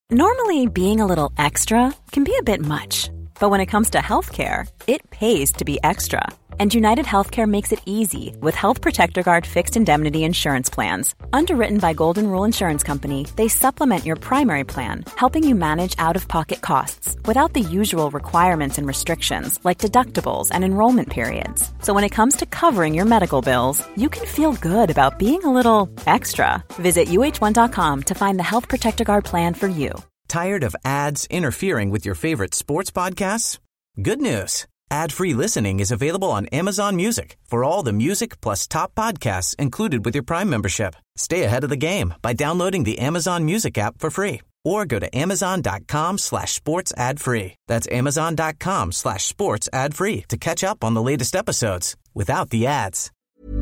Normally, being a little extra can be a bit much, but when it comes to healthcare, it pays to be extra. And United Healthcare makes it easy with Health Protector Guard fixed indemnity insurance plans. Underwritten by Golden Rule Insurance Company, they supplement your primary plan, helping you manage out-of-pocket costs without the usual requirements and restrictions like deductibles and enrollment periods. So when it comes to covering your medical bills, you can feel good about being a little extra. Visit uh1.com to find the Health Protector Guard plan for you. Tired of ads interfering with your favorite sports podcasts? Good news. Ad-free listening is available on Amazon Music for all the music plus top podcasts included with your Prime membership. Stay ahead of the game by downloading the Amazon Music app for free or go to amazon.com/sports ad free. That's amazon.com/sports ad free to catch up on the latest episodes without the ads.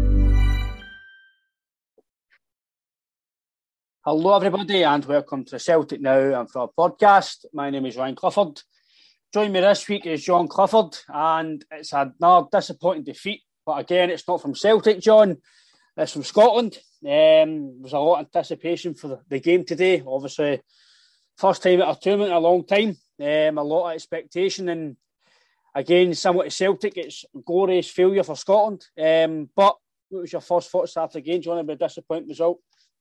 Hello everybody and welcome to Celtic Now and for our podcast. My name is Ryan Clifford. Joining me this week is John Clifford, and it's another disappointing defeat, but again it's not from Celtic, John, it's from Scotland. There was a lot of anticipation for the game today, obviously first time at a tournament in a long time, a lot of expectation, and again similar to Celtic it's a glorious failure for Scotland. But what was your first thoughts after the game, John, about a disappointing result?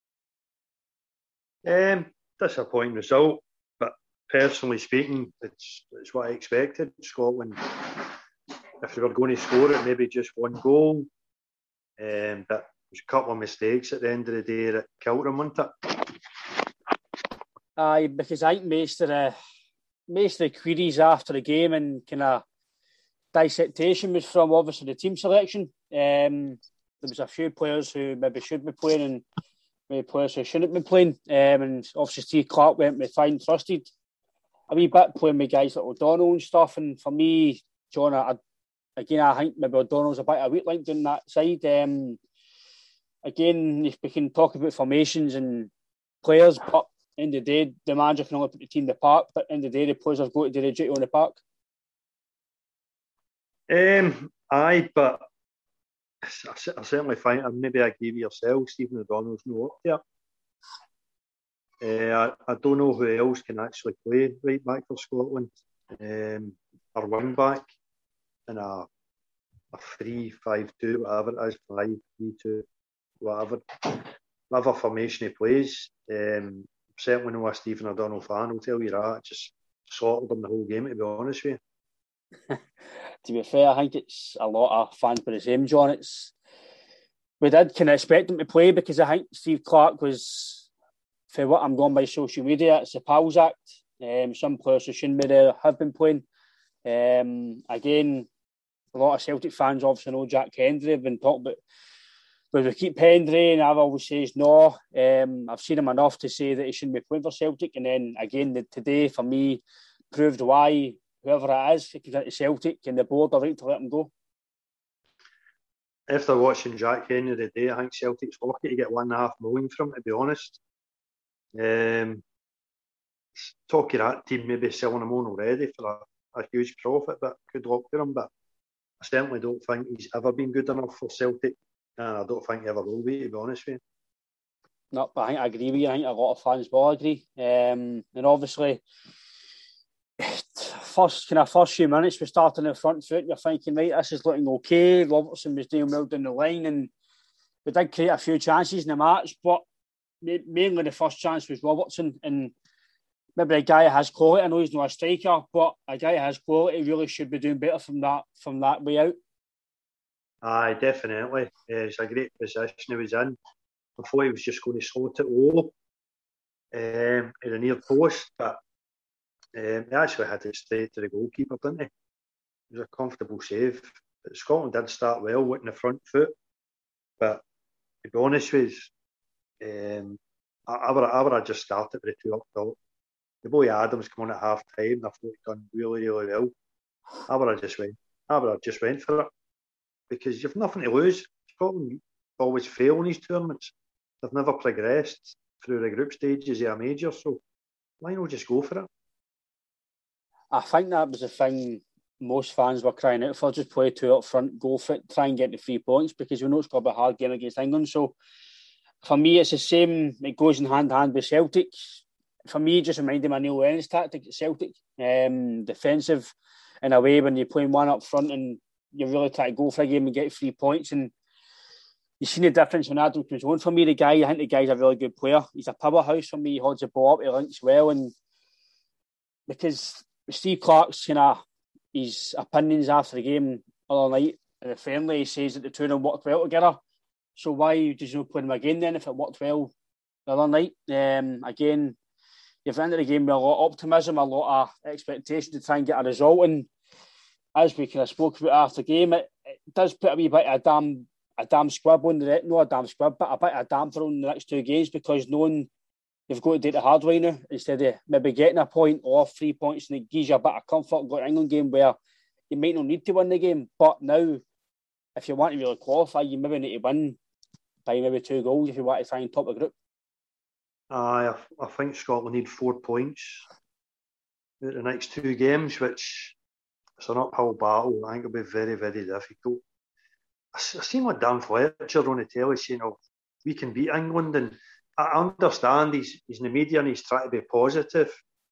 Disappointing result, but personally speaking, it's what I expected. Scotland, if they were going to score it, maybe just one goal. But there's a couple of mistakes at the end of the day that killed them, wasn't it? Aye, because I think most of the queries after the game and kind of dissection was from obviously the team selection. There was a few players who maybe should be playing and maybe players who shouldn't be playing. And obviously Steve Clarke went with fine trusted a wee bit, playing with guys like O'Donnell and stuff. And for me, John, I think maybe O'Donnell's a bit of a weak link down that side. Again, if we can talk about formations and players, but in the day, the manager can only put the team in the park, but in the day, the players have got to do the duty on the park. Aye, but I certainly find, and maybe I agree with yourself, Stephen O'Donnell's not up there. I don't know who else can actually play right back for Scotland, or wing back in a 3-5-2, whatever it is, 5-3-2, whatever formation he plays. Certainly not a Stephen O'Donnell fan, I'll tell you that. I just slaughtered him the whole game, to be honest with you. To be fair, I think it's a lot of fans by the same, John. We did kind of expect him to play because I think Steve Clarke was, for what I'm going by social media, it's a pals act. Some players who shouldn't be there have been playing. Again, a lot of Celtic fans obviously know Jack Hendry. Have been talking about whether we keep Hendry, and I've always says no. I've seen him enough to say that he shouldn't be playing for Celtic, and then again today for me proved why whoever it is, if you get to Celtic and the board are right to let him go. After watching Jack Hendry today, I think Celtic's lucky to get $1.5 million from him, to be honest. Talk of that team maybe selling him on already for a huge profit, but good luck to him. But I certainly don't think he's ever been good enough for Celtic, and I don't think he ever will be, to be honest with you. No, but I think I agree with you. I think a lot of fans will agree. And obviously, first few minutes we started in the front foot, you're thinking, right, this is looking okay. Robertson was doing well down the line, and we did create a few chances in the match, but mainly the first chance was Robertson, and maybe a guy who has quality. I know he's not a striker, but a guy who has quality really should be doing better from that way out. Aye, definitely. It's a great position he was in. I thought he was just going to slot it low at the near post, but he actually had it straight to the goalkeeper, didn't he? It was a comfortable save. But Scotland did start well with the front foot, but to be honest with you, I would have just started with the two up top. The boy Adams come on at half time, and I thought he'd done really, really well. I would have just went for it, because you've nothing to lose. Scotland always fail in these tournaments. They've never progressed through the group stages of a major, so why not just go for it? I think that was the thing most fans were crying out for. Just play two up front, go for it, try and get the 3 points, because we know it's going to be a hard game against England. So for me, it's the same. It goes in hand with Celtic. for me, it just reminded me of Neil Lennon's tactic at Celtic. Defensive in a way when you're playing one up front and you really try to go for a game and get 3 points. And you've seen the difference when Adam comes on. For me, I think the guy's a really good player. He's a powerhouse for me. He holds the ball up, he links well. And because Steve Clarke's his opinions after the game other night in the friendly, he says that the two of them worked well together. So why did you not play them again then if it worked well the other night? Again, you've entered the game with a lot of optimism, a lot of expectation to try and get a result. And as we kind of spoke about after the game, it does put a wee bit of a damn squib on the not a damn squib, but a bit of damper on the next two games, because knowing you've got to do it the hard way now instead of maybe getting a point or 3 points, and it gives you a bit of comfort going to an England game where you might not need to win the game. But now, if you want to really qualify, you maybe need to win by maybe 2 goals if you want to try and top the group. I think Scotland need 4 points in the next 2 games, which is an uphill battle. I think it'll be very, very difficult. I seen what Dan Fletcher on the telly saying, we can beat England, and I understand he's in the media and he's trying to be positive,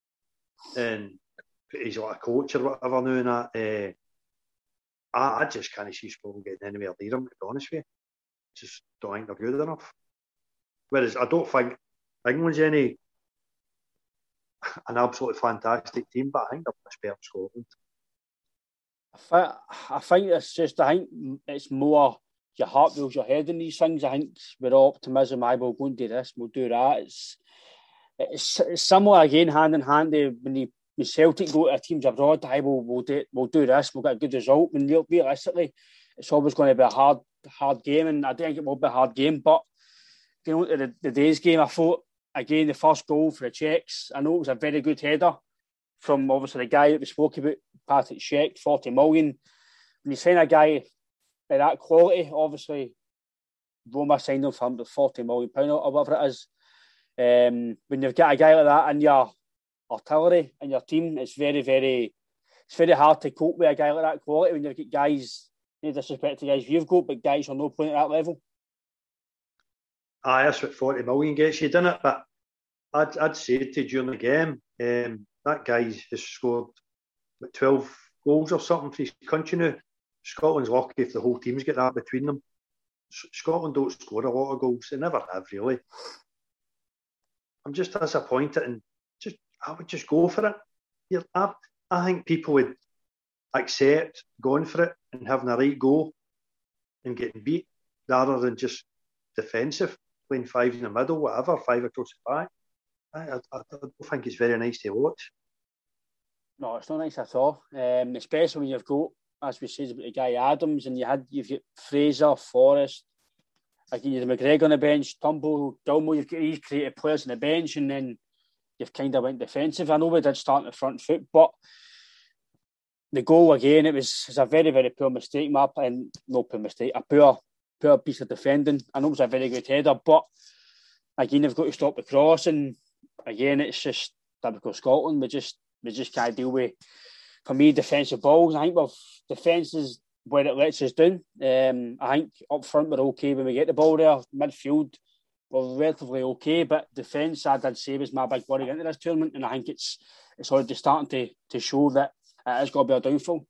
and he's like a coach or whatever now, and that. I just can't see Scotland getting anywhere near him, to be honest with you. Just don't think they're good enough. Whereas I don't think England's an absolutely fantastic team, but I think they're much better than Scotland. I think it's more your heart rules your head in these things. I think with optimism, we'll go and do this, we'll do that. It's similar again, hand in hand when Celtic go to teams abroad. We'll do this, we'll get a good result. When realistically, it's always going to be a hard game, and I don't think it will be a hard game. But going on to the day's game, I thought again the first goal for the Czechs, I know it was a very good header from obviously the guy that we spoke about, Patrick Schick, 40 million. When you sign a guy of that quality, obviously Roma signed him for £40 million or whatever it is. When you've got a guy like that in your artillery in your team, it's very hard to cope with a guy like that quality when you've got guys, no disrespect to guys you've got, but guys who are not playing at that level. That's what 40 million gets you, didn't it? But I'd say to you during the game, that guy has scored 12 goals or something for his country now. Scotland's lucky if the whole team's got that between them. Scotland don't score a lot of goals. They never have, really. I'm just disappointed, and I would just go for it. I think people would accept going for it and having a right go and getting beat rather than just defensive, playing 5 in the middle, whatever, 5 across the back. I don't think it's very nice to watch. No, it's not nice at all. Especially when you've got, as we said about the guy Adams, and you've got Fraser, Forrest, again you've McGregor on the bench, Turnbull, Gilmour. You've got these creative players on the bench, and then you've kind of went defensive. I know we did start on the front foot, but the goal again, it's a very, very poor mistake, a poor piece of defending. I know it was a very good header, but again, you've got to stop the cross, and again, it's just typical Scotland. We just can't deal with, for me, defensive balls. I think defence is where it lets us down. I think up front we're okay when we get the ball there. Midfield we're relatively okay, but defence, I did say, was my big worry into this tournament, and I think it's already starting to show that it has got to be a downfall.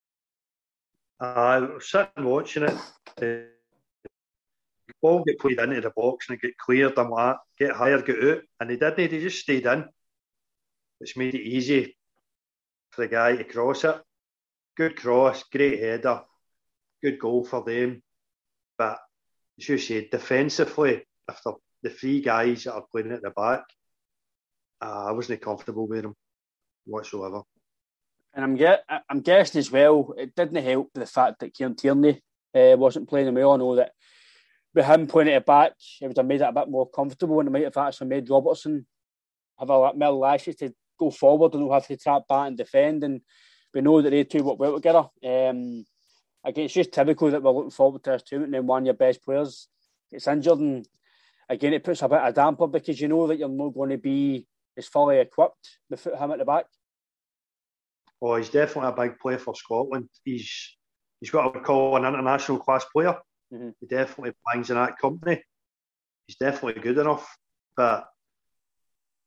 I was sitting watching it. The ball get played into the box and it get cleared and like that, get higher, get out, and they didn't. They just stayed in, which made it easy for the guy to cross it. Good cross, great header, good goal for them. But as you said, defensively, after the 3 guys that are playing at the back, I wasn't comfortable with them whatsoever. And I'm guessing as well, it didn't help the fact that Kieran Tierney wasn't playing well. I know that with him playing at the back, it would have made it a bit more comfortable, and it might have actually made Robertson have a lot more lashes to go forward and not have to trap back and defend. And we know that they two work well together. Again, it's just typical that we're looking forward to this tournament, and then one of your best players gets injured, and again, it puts a bit of damper because you know that you're not going to be as fully equipped without him at the back. Oh, he's definitely a big player for Scotland. He's what I would call an international class player. Mm-hmm. He definitely belongs in that company. He's definitely good enough. But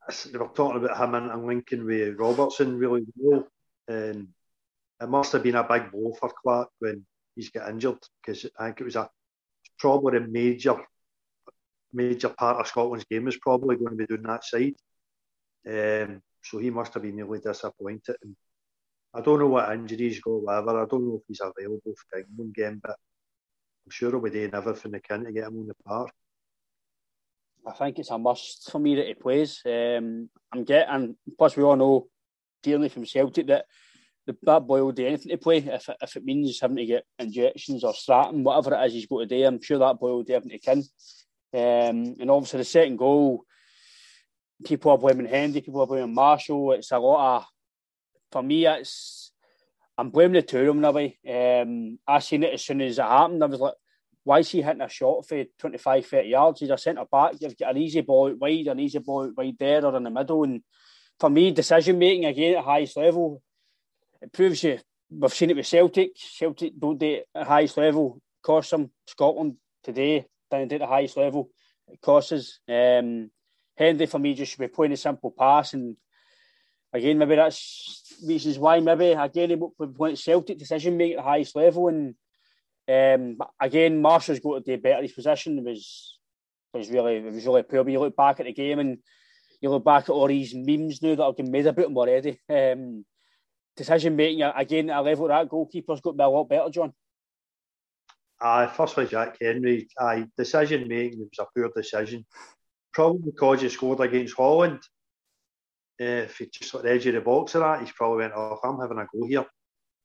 they were talking about him and linking with Robertson really well, and it must have been a big blow for Clark when he's got injured, because I think it was probably a major part of Scotland's game was probably going to be doing that side. So he must have been really disappointed. And I don't know what injuries got, whatever. I don't know if he's available for the England game, but I'm sure he'll be doing everything they can to get him on the park. I think it's a must for me that he plays. And plus we all know, dearly from Celtic, that that boy will do anything to play. If it means having to get injections or strapping, whatever it is he's got to do, I'm sure that boy will do everything he can. And obviously the second goal, people are blaming Hendy, people are blaming Marshall. It's a lot of, for me, I'm blaming the two of them in a way. I seen it as soon as it happened. I was like, why is he hitting a shot for 25, 30 yards? He's a centre back. You've got an easy ball out wide, an easy ball out wide there or in the middle. And for me, decision making again at highest level, it proves you. We've seen it with Celtic. Celtic don't do it at highest level. It costs them. Scotland today didn't do it at the highest level. It costs us. Hendy for me just should be playing a simple pass, and again maybe that's reasons why maybe again he would be playing Celtic decision making at the highest level. And again, Marshall's got to do better. His position was really poor. When you look back at the game and you look back at all these memes now that have been made about him already. Decision making again at a level that goalkeeper's got to be a lot better, John. Firstly, Jack Henry. Decision making was a poor decision. Probably because he scored against Holland. If he just got the edge of the box or that, he's probably went, "Oh, I'm having a go here."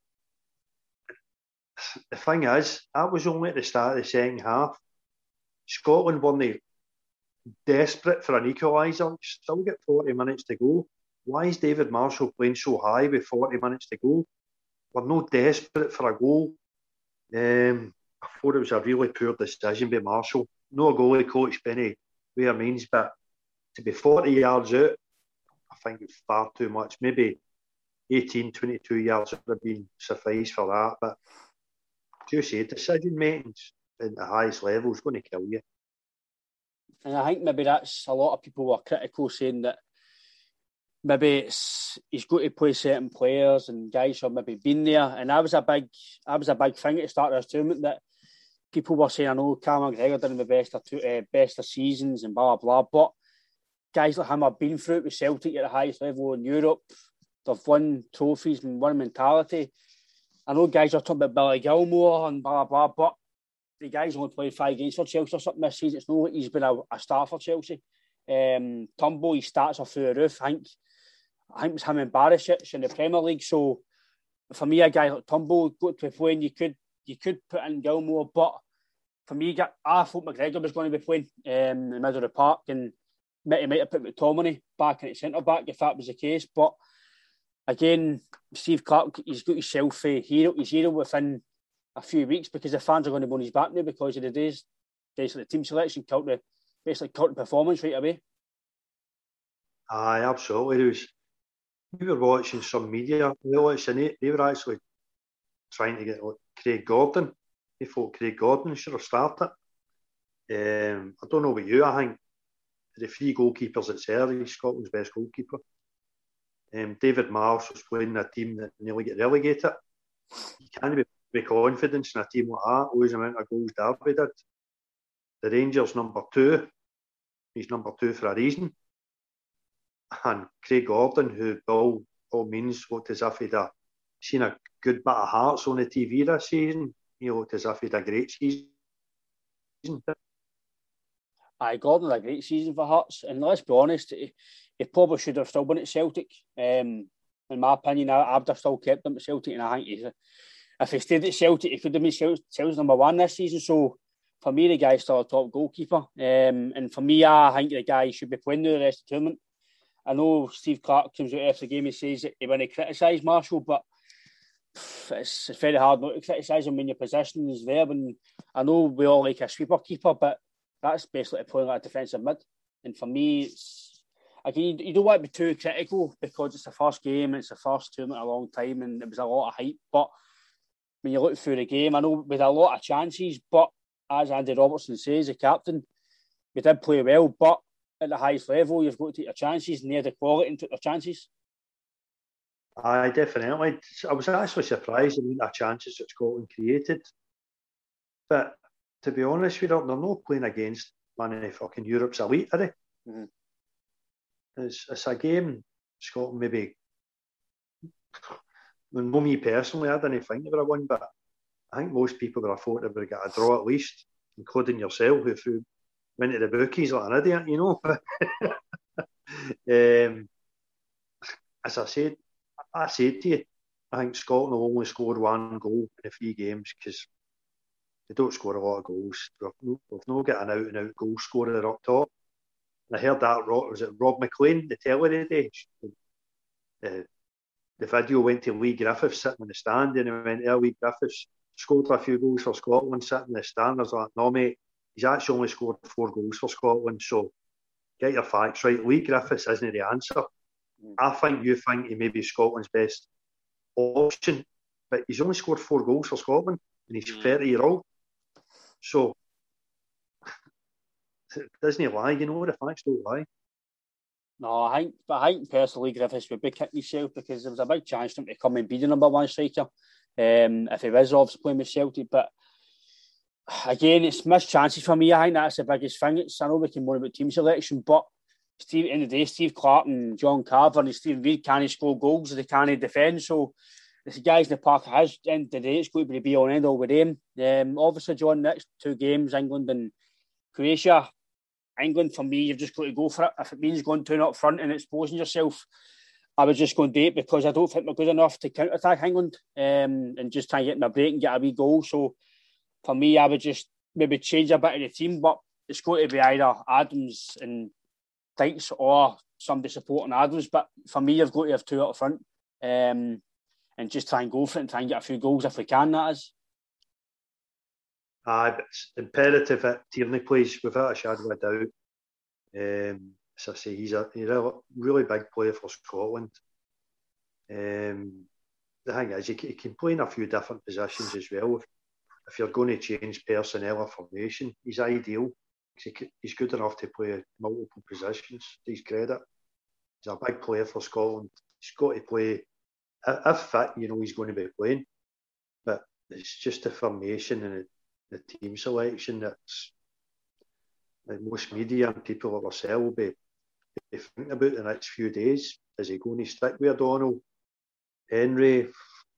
The thing is, that was only at the start of the second half. Scotland weren't desperate for an equaliser. Still get 40 minutes to go. Why is David Marshall playing so high with 40 minutes to go? We're not desperate for a goal. I thought it was a really poor decision by Marshall. No goalie coach, Benny Where means, but to be 40 yards out, I think it's far too much. Maybe 18, 22 yards would have been suffice for that. But as you say, decision making at the highest level is going to kill you. And I think maybe that's a lot of people were critical, saying that maybe he's got to play certain players and guys who have maybe been there. And that was a big thing at the start of this tournament, that people were saying, I know Callum McGregor done the best of seasons and blah, blah, blah. But guys like him have been through it with Celtic at the highest level in Europe. They've won trophies and won mentality. I know guys are talking about Billy Gilmore and blah, blah, but the guy's only played 5 games for Chelsea or something this season. It's not like he's been a star for Chelsea. Turnbull, his stats are through the roof. I think it was him and Barisic in the Premier League. So for me, a guy like Turnbull got to be playing. You could put in Gilmore, but for me, I thought McGregor was going to be playing in the middle of the park, and he might have put McTominay back in the centre back if that was the case. But again, Steve Clarke, he's got himself his hero within a few weeks, because the fans are going to be on his back now because of the days of the team selection, basically caught the performance right away. Aye, absolutely. We were watching some media outlets and they were actually trying to get Craig Gordon. They thought Craig Gordon should have started. I don't know about you. I think the 3 goalkeepers that's there, he's Scotland's best goalkeeper. David Marsh was playing a team that nearly get relegated. You can't be confident in a team like that, always the amount of goals Derby did. The Rangers number 2, he's number 2 for a reason. And Craig Gordon, who by all means looked as if he'd seen a good bit of Hearts on the TV this season. He looked as if he'd a great season. Gordon had a great season for Hearts, and let's be honest, he probably should have still been at Celtic. In my opinion, I'd have still kept him at Celtic, and I think if he stayed at Celtic, he could have been Celtic's number 1 this season. So for me, the guy's still a top goalkeeper. And for me, I think the guy should be playing the rest of the tournament. I know Steve Clarke comes out after the game and says that he wouldn't criticise Marshall, but it's very hard not to criticise him when your position is there. When I know we all like a sweeper keeper, but that's basically playing like a defensive mid. And for me, again, you don't want to be too critical because it's the first game and it's the first tournament in a long time and it was a lot of hype. But when you look through the game, I know we had a lot of chances, but as Andy Robertson says, the captain, we did play well, but at the highest level, you've got to take your chances, and they had the quality and took their chances. Aye, definitely. I was actually surprised at the amount of chances that Scotland created. But to be honest with you, they're not playing against one of fucking Europe's elite, are they? Mm-hmm. It's a game Scotland maybe. Well, me personally, I didn't think they would have won, but I think most people would have thought they would have got a draw at least, including yourself, who went to the bookies like an idiot, you know. As I said to you, I think Scotland will only score one goal in the 3 games because they don't score a lot of goals. We've not got an out-and-out goal scorer up top. And I heard that, was it Rob McLean, the telly today? The video went to Lee Griffiths sitting in the stand, and he went, Lee Griffiths scored a few goals for Scotland sitting in the stand. I was like, no, mate, he's actually only scored 4 goals for Scotland, so get your facts right. Lee Griffiths isn't the answer. I think you think he may be Scotland's best option, but he's only scored 4 goals for Scotland, and he's 30-year-old. So, doesn't he lie? You know, the facts don't lie. No, I think personally Griffiths would be kicking himself because there was a big chance for him to come and be the number 1 striker if he was obviously playing with Celtic. But again, it's missed chances for me. I think that's the biggest thing. I know we can moan about team selection, but at the end of the day, Steve Clark and John Carver and Stephen Reid can't score goals, they can't defend. So the guys in the park has, at the end of the day, it's going to be the be-all and end-all with them. Obviously, John, next 2 games, England and Croatia. England, for me, you've just got to go for it. If it means going 2 up front and exposing yourself, I was just going to do it because I don't think we're good enough to counter-attack England and just try and get my break and get a wee goal. So for me, I would just maybe change a bit of the team, but it's going to be either Adams and Dykes or somebody supporting Adams. But for me, you've got to have 2 up front and just try and go for it and try and get a few goals if we can, that is. But it's imperative that Tierney plays without a shadow of a doubt. As I say, he's a really big player for Scotland. The thing is, he can play in a few different positions as well. If you're going to change personnel or formation, he's ideal. He's good enough to play multiple positions, to his credit. He's a big player for Scotland. He's got to play, if fit, you know he's going to be playing. But it's just the formation and the team selection that's most media and people like ourselves will be thinking about the next few days. Is he going to stick with O'Donnell? Henry?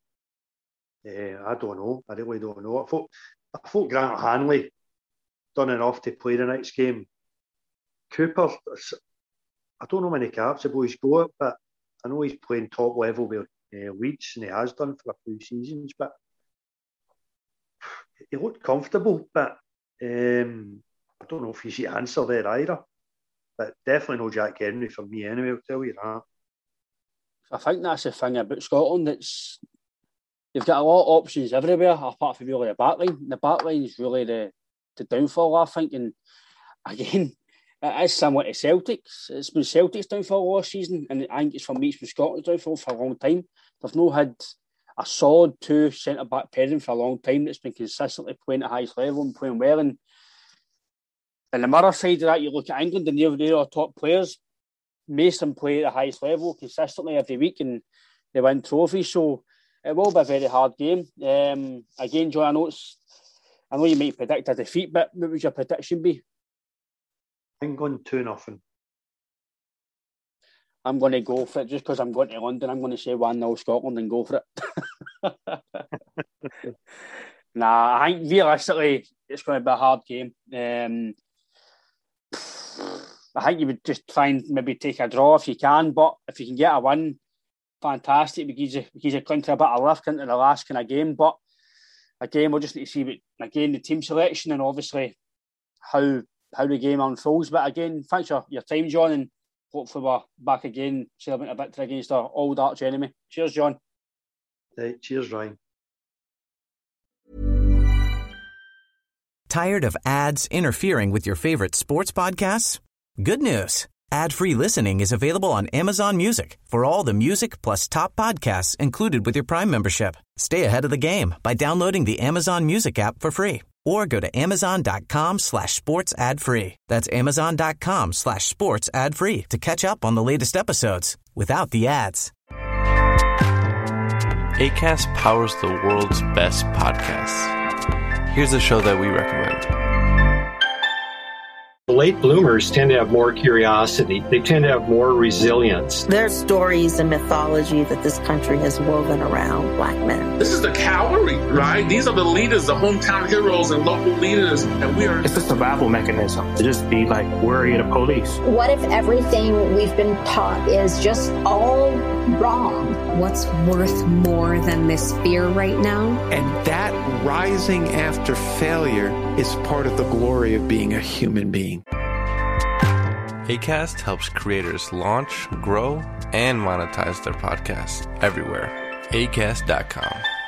I don't know. I really don't know. I thought Grant Hanley done enough to play the next game. Cooper, I don't know how many caps the boy's got, but I know he's playing top level with Leeds, and he has done for a few seasons, but he looked comfortable, but I don't know if he's the answer there either. But definitely no Jack Henry for me anyway, I'll tell you that. I think that's the thing about Scotland. You've got a lot of options everywhere, apart from really the backline. The backline is really the downfall, I think. And again, it is similar to Celtics. It's been Celtic's downfall last season, and I think it's been Scotland's downfall for a long time. They've not had a solid 2 centre-back pairing for a long time that's been consistently playing at the highest level and playing well. And on the mirror side of that, you look at England and they're our top players. Most of them play at the highest level consistently every week and they win trophies. So it will be a very hard game. Again, John, I know you might predict a defeat, but what would your prediction be? I'm going 2-0. I'm going to go for it just because I'm going to London. I'm going to say 1-0 Scotland and go for it. Nah, I think realistically it's going to be a hard game. I think you would just try and maybe take a draw if you can, but if you can get a win, fantastic. Because you cling to a bit of lift into the last kind of game. But again, we'll just need to see the team selection and obviously how the game unfolds. But again, thanks for your time, John, and hopefully we're back again celebrating a victory against our old arch enemy. Cheers, John. Right, cheers, Ryan. Tired of ads interfering with your favorite sports podcasts? Good news. Ad-free listening is available on Amazon Music for all the music plus top podcasts included with your Prime membership. Stay ahead of the game by downloading the Amazon Music app for free or go to amazon.com/sports ad free. That's amazon.com/sports ad free to catch up on the latest episodes without the ads. Acast powers the world's best podcasts. Here's a show that we recommend. Late bloomers tend to have more curiosity. They tend to have more resilience. There's stories and mythology that this country has woven around Black men. This is the cavalry, right? These are the leaders, the hometown heroes and local leaders. And we are... It's a survival mechanism to just be like worry of the police. What if everything we've been taught is just all wrong? What's worth more than this fear right now? And that rising after failure is part of the glory of being a human being. Acast helps creators launch, grow, and monetize their podcasts everywhere. Acast.com.